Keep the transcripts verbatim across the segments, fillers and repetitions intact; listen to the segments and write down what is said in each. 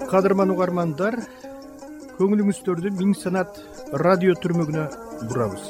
Кадырман угармандар, көңүлүңүздөрдү Миң Санат радио түрмөгүнө бурабыз.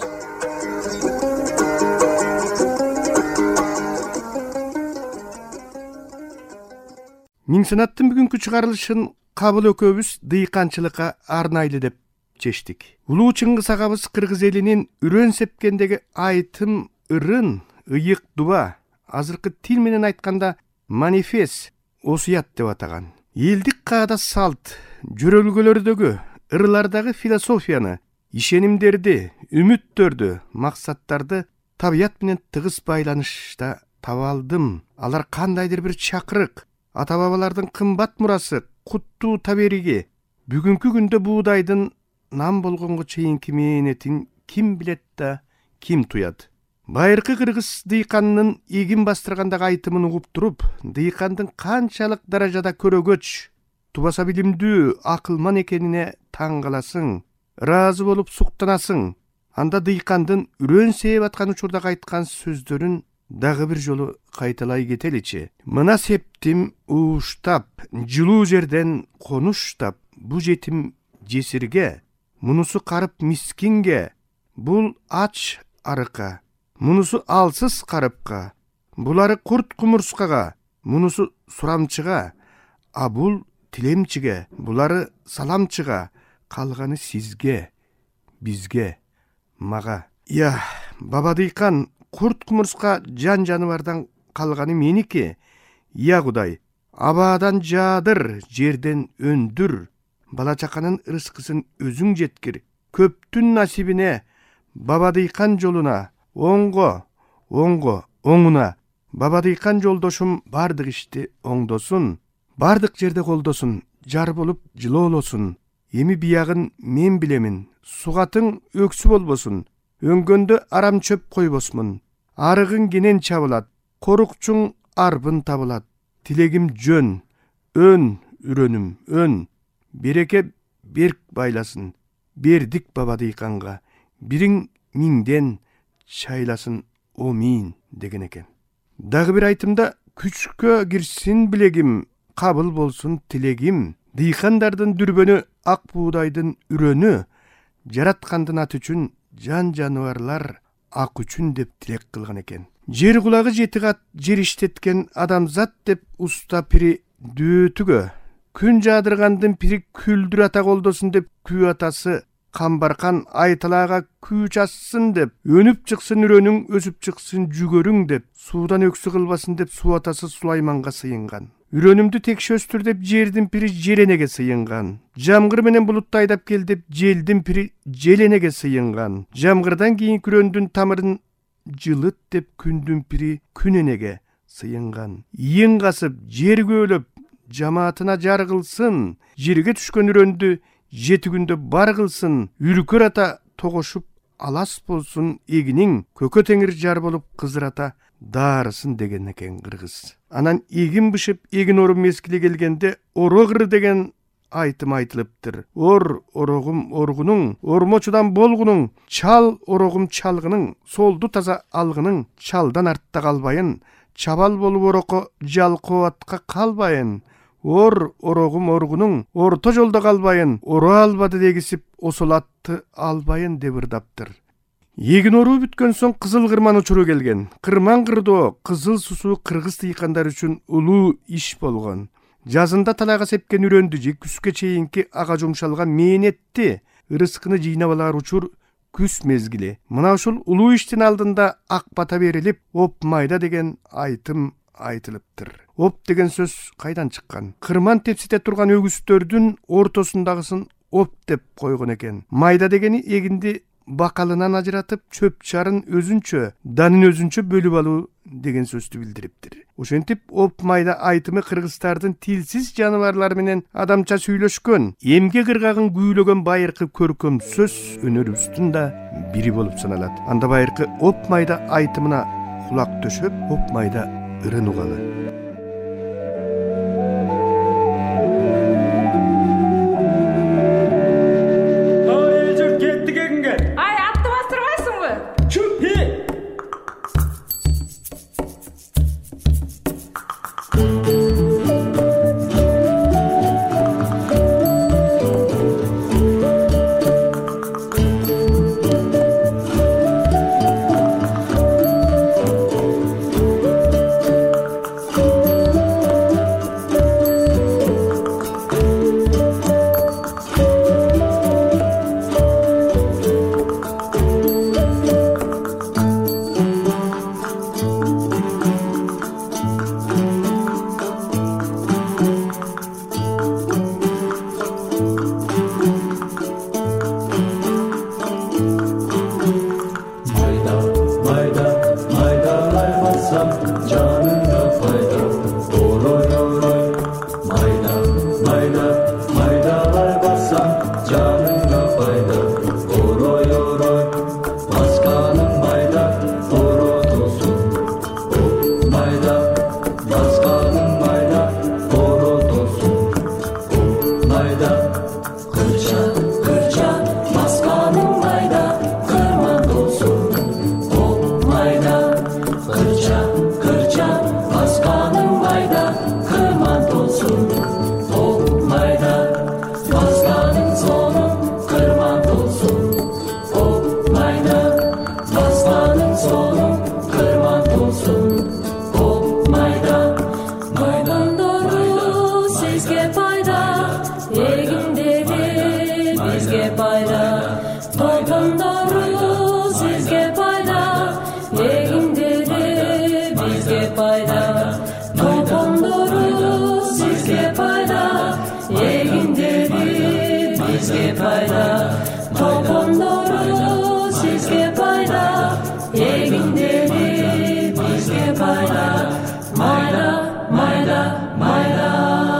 Миң Санаттын бүгүнкү чыгарылышын кабыл экөөбүз дыйканчылыкка арнайлы деп чечтик. Улуу Чыңгыз агабыз кыргыз элинин үрөн сепкендеги айтым, ырын, ыйык дуба, азыркы тил менен айтканда манифест, осуят деп атаган. Элдик каада салт, жөрөлгөлөрдөгү, ырлардагы философияны, ишенимдерди, үмүттөрдү, максаттарды табият менен тыгыз байланышта таба алдым. Алар кандайдыр бир чакырык, ата бабалардын кымбат мурасы, куттуу табериги. Бүгүнкү күндө буудайдын нам болгонго чейинки мээнетин ким билет да, ким туят. Байыркы кыргыз дыйканынын игин бастыргандагы айтымын угуп туруп, дыйкандын канчалык даражада көрөгөч, тубаса билимдүү, акылман экенине таң каласың, ыраазы болуп суктанасың. Анда дыйкандын үрөн сээп аткан учурдагы айткан сөздөрүн дагы бир жолу кайталай кетеличи. Мына септим ууштап, жылуу жерден конуштап, бу жетим жесирге, мунусу карып мискинге, бул ач арыкка, мунусу алсыз карыпка, булары курт кумурскага, мунусу сурамчыга, а бул тилемчиге, булары саламчыга, калганы сизге, бизге, мага. Я, баба дыйкан, курт кумурска жан жаныбардан калганы меники. Я Кудай, абаадан жаадыр, жерден өндүр, бала чаканын ырыскысын өзүң жеткир. Көптүн насибине, баба дыйкан жолуна, оңго, оңго, оңуна. Баба дыйкан жолдошум бардык ишти оңдосун, бардык жерде колдосун, жар болуп жылоолосун. Эми биягын мен билемин, сугатың өксү болбосун, өңгөндө арам чөп койбосмун. Арыгың кенен чабылат, корукчуң арбын табылат. Тилегим жөн, өн, үрөнүм, өн. Береке берк байласын, бердик баба дыйканга. Бириң миңден чайласын омин деген экен. Дагы бир айтымда күчкө кирсин билегим, кабыл болсун тилегим. Дыйкандардын дүрбөнү, ак буудайдын үрөнү, жараткандын аты үчүн жан жаныбарлар ак үчүн деп тилек кылган экен. Жер кулагы жети кат жер иштеткен адамзат деп уста пири дөөтүгө, күн жаадыргандын пири күлдүр ата колдосун деп күү атасы Камбаркан айталаага күү чассын деп, өнүп чыксын үрөнүң, өсүп чыксын жүгөрүң деп, суудан өксү кылбасын деп суу атасы Сулайманга сыйынган. Үрөнүмдү текше өстүр деп жердин пири жеренеге сыйынган. Жамгыр менен булутты айдап кел деп желдин пири желенеге сыйынган. Жамгырдан кийин күрөндүн тамырын жылыт деп күндүн пири күненеге сыйынган. Ийин касып, жер көөлөп, жамаатына жар кылсын, жерге түшкөн үрөндү жети күндө бар кылсын, үркөр ата тогошуп алас болсун эгиниң, көкө теңир жар болуп кызыр ата даарысын деген экен кыргыз. Анан эгин бышып, эгин орун мезгили келгенде орогыр деген айтым айтылыптыр. Ор орогум оргунуң, ормочудан болгунуң, чал орогум чалгының, солду таза алгының, чалдан артта калбайын, чабал болуп ороко жалкоо атка калбайын. Ор орогум оргунуң, орто жолдо калбайын, оро албады дегисип, осол атты албайын деп ырдаптыр. Эгин оруу бүткөн соң кызыл кырман учуру келген. Кырман кырдоо, кызыл сусуу кыргыз дыйкандар үчүн улуу иш болгон. Жазында талайга сепкен үрөндү же күзгө чейинки ага жумшалган мээнетти, ырыскыны жыйнап алар учур күз мезгили. Мына ушул улуу иштин алдында ак бата берилип, оп майда деген айтым айтылыптыр. Оп деген сөз кайдан чыккан? Кырман тепсите турган өгүздөрдүн ортосундагысын оп деп койгон экен. Майда дегени эгинди бакалынан ажыратып, чөп чарын өзүнчө, данын өзүнчө бөлүп алуу деген сөздү билдириптир. Ошентип оп майда айтымы кыргыздардын тилсиз жаныбарлар менен адамча сүйлөшкөн, эмге кыргагын күүлөгөн байыркы көркөм сөз өнөрүбүздүн да бири болуп саналат. Анда байыркы оп майда айтымына кулак төшөп, оп майда ырын угалы. canına fayda. Oroy oroy mayda mayda maydalar bassa canına fayda. Oroy oroy başkanım mayda orot olsun. O mayda başkanım mayda orot olsun. O mayda kırça kırça başkanım mayda kırman olsun. O mayda kırça kırça başkanım mayda kırman olsun. O mayda başkanın sonu kırman olsun. O mayda başkanın sonu kırman olsun. O mayda maydan doğru sizge fayda. Egin dedi bizge fayda. Topun doğru sizge fayda. Egin dedi bizge fayda. Topun doğru sizge fayda. Egin dedi bizge fayda. Topun doğru sizge fayda. Egin dedi bizge fayda. Mayda mayda mayda.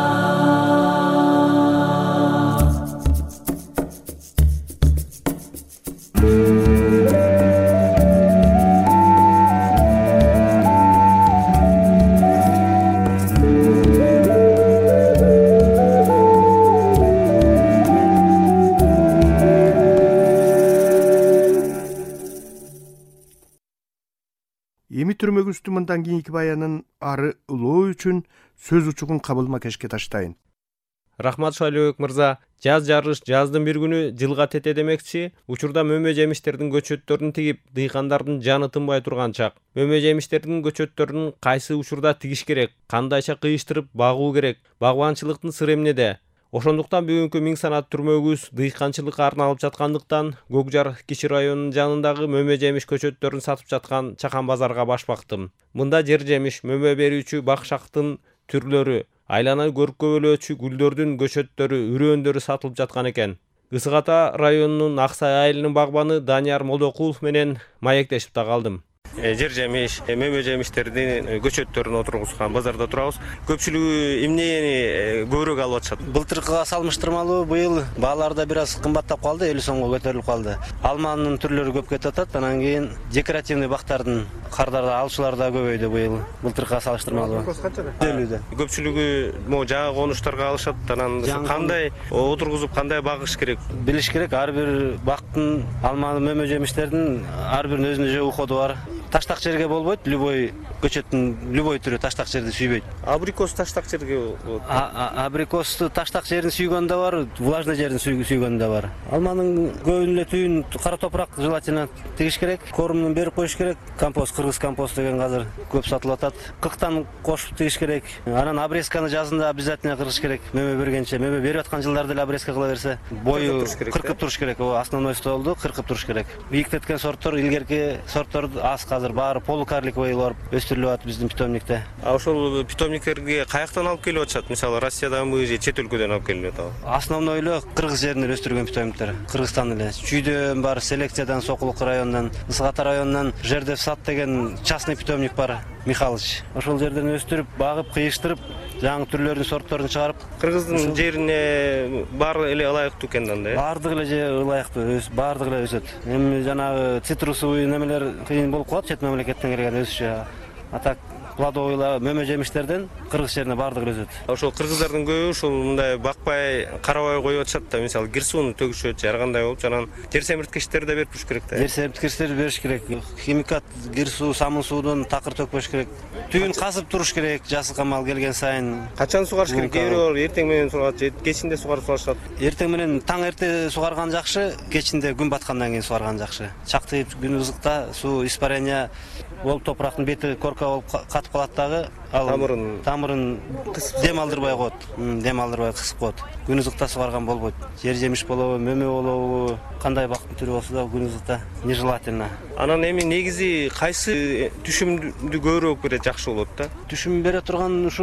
Эми түрмөгүбүздүн мындан кийинки баянын ары улоо үчүн сөз учугун кабыл макешке таштайын. Рахмат Шайлообек мырза, жаз жарыш жаздын бир күнү жылга тете демекчи, учурда мөмө жемиштердин көчөттөрүн тигип, дыйкандардын жаны тынбай турган чак. Мөмө жемиштердин көчөттөрүн кайсы учурда тигиш керек, кандайча кыйыштырып багуу керек, багбанчылыктын сыры эмнеде? Ошондуктан бүгүнкү миң санат түрмөгүбүз дыйканчылыкка арналып жаткандыктан Көк Жар кичи районунун жанындагы мөмө жемиш көчөттөрүн сатып жаткан Чакан базарга баш бактым. Мында жер жемиш, мөмө берүүчү бакшактын түрлөрү, айлана көркөбөлөөчү гүлдөрдүн көчөттөрү, үрөөндөрү сатылып жаткан экен. Ысык Ата районунун Аксай айылынын багбаны Данияр Молдокулов менен маектешип да калдым. Жер жемиш, мөмө жемиштердин көчөттөрүн отургузган базарда турабыз. Көпчүлүгү эмнени көбүрөөк алып атышат? Былтыркыга салыштырмалуу быйыл баалар да бир аз кымбаттап калды, элүү сомго көтөрүлүп калды. Алманын түрлөрү көп кетип атат, анан кийин декоративный бактардын кардарды алуучулар да көбөйдү быйыл. Былтыркыга салыштырмалуу. элүүдө. Көпчүлүгү могу жага конуштарга алышат, анан кандай отургузуп, кандай багыш керек? Билиш керек, ар бир бактын алманы мөмө жемиштердин ар биринин өзүнө жөө уходу бар. Таштак жерге болбойт, любой көчөттүн любой түрү таштак жерди сүйбөйт. Абрикос таштак жерге болот. Абрикосту таштак жерин сүйгөн да бар, влажный жерин сүйгөн да бар. Алманын көбүнүн эле түйүн кара топурак желательно тигиш керек, корумун берип коюш керек. Компост, кыргыз компост деген азыр көп сатылып атат. Кырктан кошуп тигиш керек. Анан обрезканы жазында обязательно кыргыш керек. Мөмө бергенче, мөмө берип аткан жылдарда эле обрезка кыла берсе, бою кыркып туруш керек. О, основной столду кыркып туруш керек. Бийиктеткен сорттор, илгерки сорттор аз азыр баары полукарликовый барып өстүрүлүп атат биздин питомникте. А ошол питомниктерге каяктан алып келип атышат? Мисалы Россияданбы же чет өлкөдөн алып келип атабы? Основной эле кыргыз жеринде өстүргөн питомниктер. Кыргызстан эле. Чүйдөн бар, селекциядан, Сокулук районунан, Ысык Ата районунан жерде сат деген частный питомник бар. Михалыч. Ошол жерден өстүрүп, багып, кыйыштырып, жаңы түрлөрдүн сортторун чыгарып, кыргыздын жерине баары эле ылайыктуу экен анда, э? Баардыгы эле же ылайыктуу, баардыгы эле өсөт. Эми жанагы цитрусовый немелер кыйын болуп калат, чет мамлекеттен келген өсүшү. А так плодовыйлар, мөмө жемиштерден кыргыз жерине баардыгы өсөт. Ошол кыргыздардын көбү ушул мындай бакпай, карабай коюп атышат да, мисалы кир сууну төгүшөт, ар кандай болуп, анан жер семирткичтерди да берип туруш керек да. Жер семирткичтерди бериш керек. Химикат, кир суу, самын суудан такыр төкпөш керек. Түйүн казып туруш керек, жасыл камал келген сайын. Качан сугарыш керек? Кээ бирөө эертең менен сугарат, же кечинде сугарып салышат. Эртең менен таң эрте сугарган жакшы, кечинде күн баткандан кийин сугарган жакшы. Чактыйып күн ызыкта суу испарение болуп топурактын бети корка болуп катып калат дагы, ал тамырын тамырын дем алдырбай коет. Дем алдырбай кысып коет. Күн ызыкта сугарган болбойт. Жер жемиш болобу, мөмө болобу, кандай бактын түрү болсо да күн ызыкта нежелательно. Анан эми негизи кайсы түшүмдү көбүрөөк берет жакшы болот да? Түшүм бере турган ушу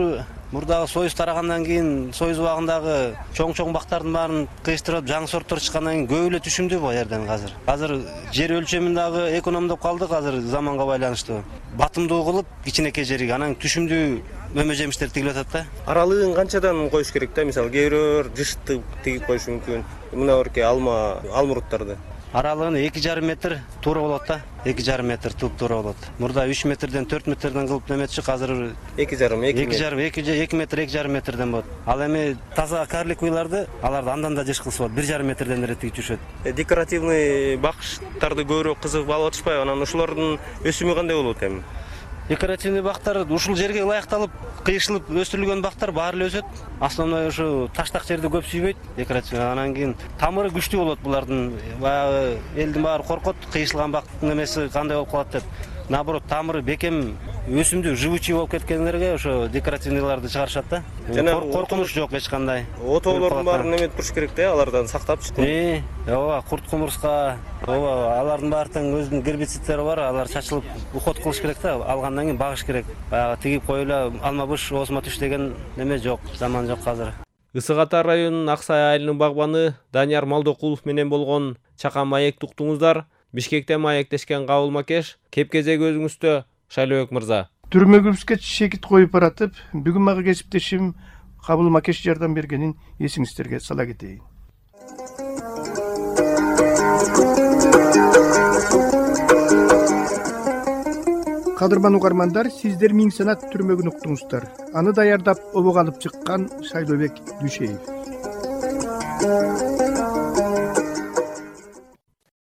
Мурдагы союз тарагандан кийин союз убагындагы чоң-чоң бактардын баарын кыйыштырып, жаңы сорттор чыккандан кийин көбү эле түшүмдүү бул жерден азыр. Азыр жер өлчөмүн дагы экономдоп калдык, азыр заманга байланыштуу. Батымдуу кылып, кичинекей жерге анан түшүмдүү мөмө жемиштер тигилип атат да. Аралыгын канчадан коюш керек да? Мисалы, кээ бирөөлөр жыштып тигип коюшу мүмкүн. Мына берке алма, алмуруттарды. Аралыгын эки жарым метр туура болот да. эки жарым метр туп туура болот. Мурда үч метрден төрт метрден кылып неметчик, азыр эки жарым, эки жарым, эки метр, эки жарым метрден болот. Ал эми таза карлик уйларды аларды андан да жыш кылса болот. бир жарым метрден эле тигип жүрүшөт. Декоративный бакыштарды көбүрөөк кызыгып алып атышпайбы? Анан ушулардын өсүмү кандай болот эми? Декоративный бактар ушул жерге ылайыкталып, кыйшылып өстүрүлгөн бактар баары эле өсөт. Основной ушу таштак жерди көп сүйбөйт декоративный. Анан кийин тамыры күчтүү болот булардын. Баягы элдин баары коркот, кыйшылган бактын эмеси кандай болуп калат деп. Наоборот, тамыры бекем, өсүмдүү, живучий болуп кеткендерге ошо декоративныйларды чыгарышат да. Коркунуч жок эч кандай. Отоолордун баарын неметип туруш керек да, алардан сактапчы. Э, ооба, курт кумурска, ооба, алардын баардын өзүнүн гербициттери бар, алар чачылып уход кылыш керек да, алгандан кийин багыш керек. Баягы тигип коюла, алма быш, осма түш деген неме жок, заман жок азыр. Ысык Ата районунун Аксай айылынын багбаны Данияр Малдокулов менен болгон чака маекти уктуңуздар. Бишкекте маектешкен Кабыл Макеш, кеп кезеги өзүңүздө, Шайлообек мырза. Түрмөгүбүзгө шекит коюп баратып, бүгүн мага кесиптешим Кабыл Макеш жардам бергенин эсиңиздерге сала кетейин. Кадырман угармандар, сиздер Миң санат түрмөгүн уктуңуздар. Аны даярдап обого алып чыккан Шайлообек Дүйшеев.